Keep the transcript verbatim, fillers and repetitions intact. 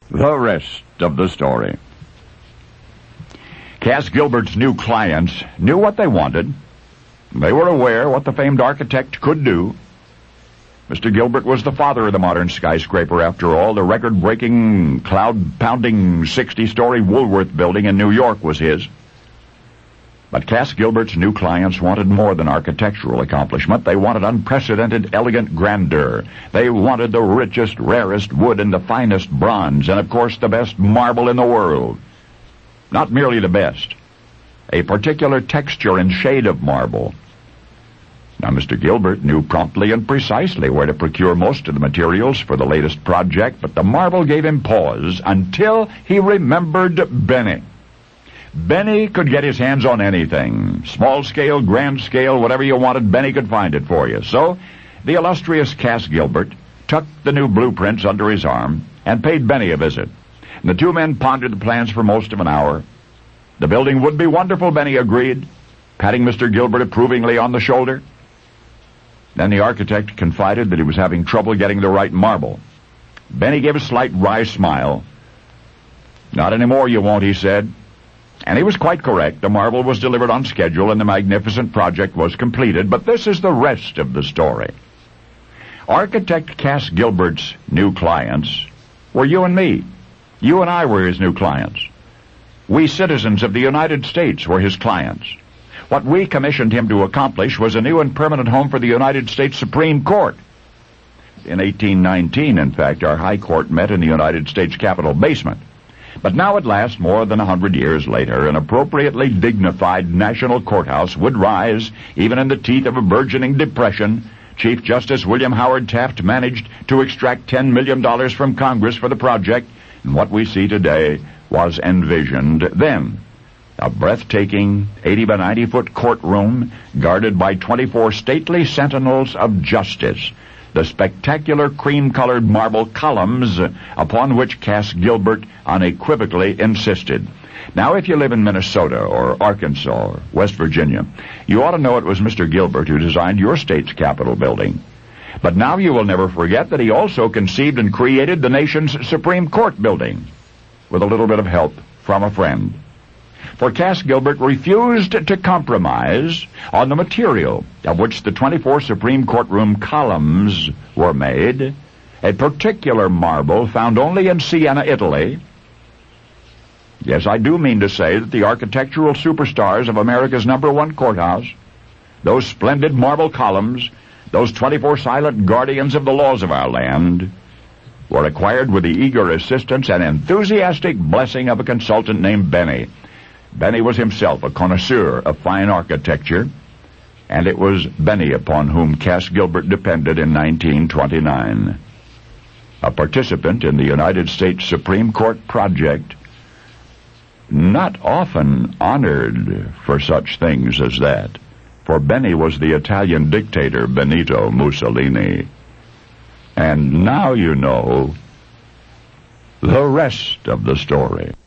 The rest of the story. Cass Gilbert's new clients knew what they wanted. They were aware what the famed architect could do. Mister Gilbert was the father of the modern skyscraper, after all. The record-breaking, cloud-pounding sixty-story Woolworth building in New York was his. But Cass Gilbert's new clients wanted more than architectural accomplishment. They wanted unprecedented, elegant grandeur. They wanted the richest, rarest wood and the finest bronze, and of course the best marble in the world. Not merely the best, a particular texture and shade of marble. Now, Mister Gilbert knew promptly and precisely where to procure most of the materials for the latest project, but the marble gave him pause until he remembered Benny. Benny could get his hands on anything. Small scale, grand scale, whatever you wanted, Benny could find it for you. So, the illustrious Cass Gilbert tucked the new blueprints under his arm and paid Benny a visit. And the two men pondered the plans for most of an hour. The building would be wonderful, Benny agreed, patting Mister Gilbert approvingly on the shoulder. Then the architect confided that he was having trouble getting the right marble. Benny gave a slight wry smile. "Not anymore, you won't," he said. And he was quite correct. The marble was delivered on schedule and the magnificent project was completed. But this is the rest of the story. Architect Cass Gilbert's new clients were you and me. You and I were his new clients. We citizens of the United States were his clients. What we commissioned him to accomplish was a new and permanent home for the United States Supreme Court. In eighteen nineteen, in fact, our High Court met in the United States Capitol basement. But now at last, more than a hundred years later, an appropriately dignified national courthouse would rise, even in the teeth of a burgeoning depression. Chief Justice William Howard Taft managed to extract ten million dollars from Congress for the project, and what we see today was envisioned then. A breathtaking eighty by ninety foot courtroom guarded by twenty-four stately sentinels of justice. The spectacular cream-colored marble columns upon which Cass Gilbert unequivocally insisted. Now, if you live in Minnesota or Arkansas or West Virginia, you ought to know it was Mister Gilbert who designed your state's Capitol building. But now you will never forget that he also conceived and created the nation's Supreme Court building, with a little bit of help from a friend. For Cass Gilbert refused to compromise on the material of which the twenty-four Supreme Courtroom columns were made, a particular marble found only in Siena, Italy. Yes, I do mean to say that the architectural superstars of America's number one courthouse, those splendid marble columns, those twenty-four silent guardians of the laws of our land, were acquired with the eager assistance and enthusiastic blessing of a consultant named Benny. Benny was himself a connoisseur of fine architecture, and it was Benny upon whom Cass Gilbert depended in nineteen twenty-nine. A participant in the United States Supreme Court project, not often honored for such things as that, for Benny was the Italian dictator Benito Mussolini. And now you know the rest of the story.